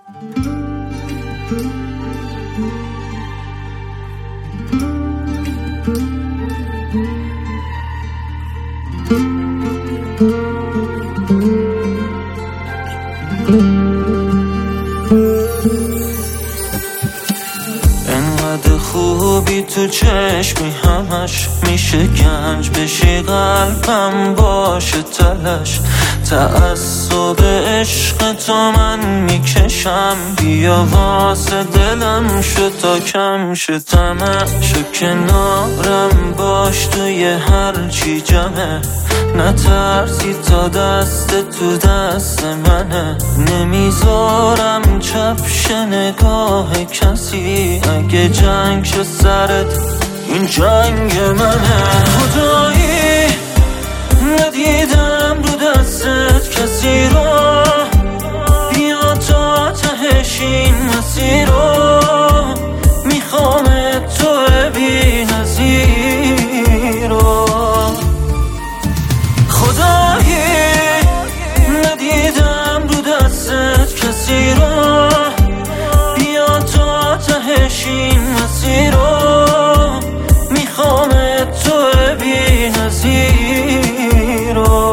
انقدر خوبی تو چشمی همش میشه گنج بشی، قلبم باشه تلش. تعصب عشق تو من میکشم، بیا واسه دلم شو تا کم شه طمعش. کنارم باش توی هر چی جمعه، نترسی تا دست تو دست منه. نمیذارم چپش نگاه کسی، اگه جنگ شد سرت این جنگ منه. خدایی ندیدم رو دستت کسی رو، بیا تا تهش این مسیر رو. میخوام تو بی نظیر رو. خدایی ندیدم رو دستت کسی رو، بیا تا تهش این مسیر رو. میخوام تو بی نظیر رو.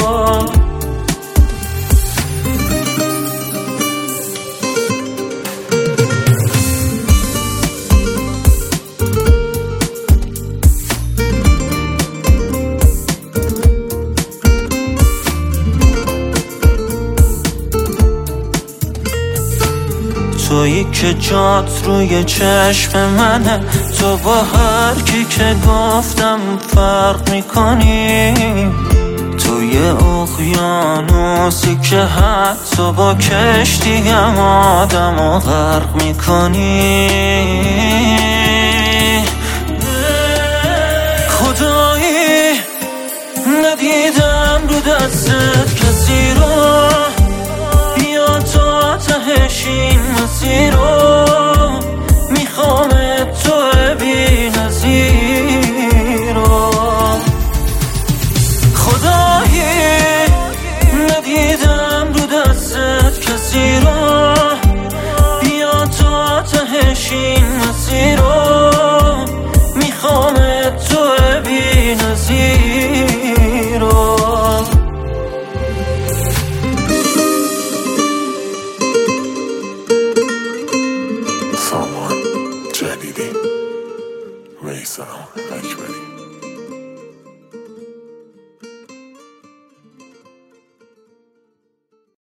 تویی که جات روی چشم منه، تو با هر کی که گفتم فرق میکنی. توی اقیانوسی که حتی با کشتی هم آدمو غرق میکنی. خدایی ندیدم رو دستت کسی رو،